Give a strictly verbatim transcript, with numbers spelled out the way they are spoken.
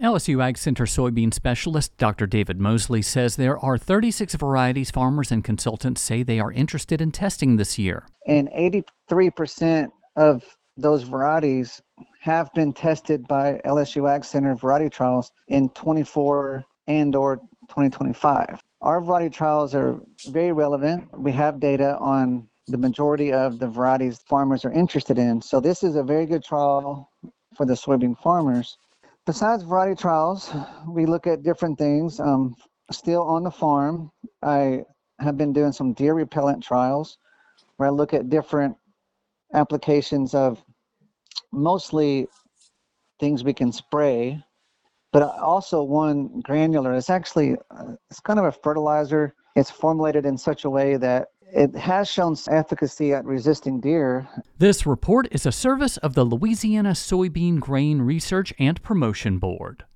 L S U Ag Center soybean specialist Doctor David Mosley says there are thirty-six varieties farmers and consultants say they are interested in testing this year. And eighty-three percent of those varieties have been tested by L S U Ag Center variety trials in twenty-four and or twenty twenty-five. Our variety trials are very relevant. We have data on the majority of the varieties farmers are interested in. So this is a very good trial for the soybean farmers. Besides variety trials, we look at different things. Um, still on the farm, I have been doing some deer repellent trials where I look at different applications of mostly things we can spray, but also one granular. It's actually, uh, it's kind of a fertilizer. It's formulated in such a way that it has shown efficacy at resisting deer. This report is a service of the Louisiana Soybean Grain Research and Promotion Board.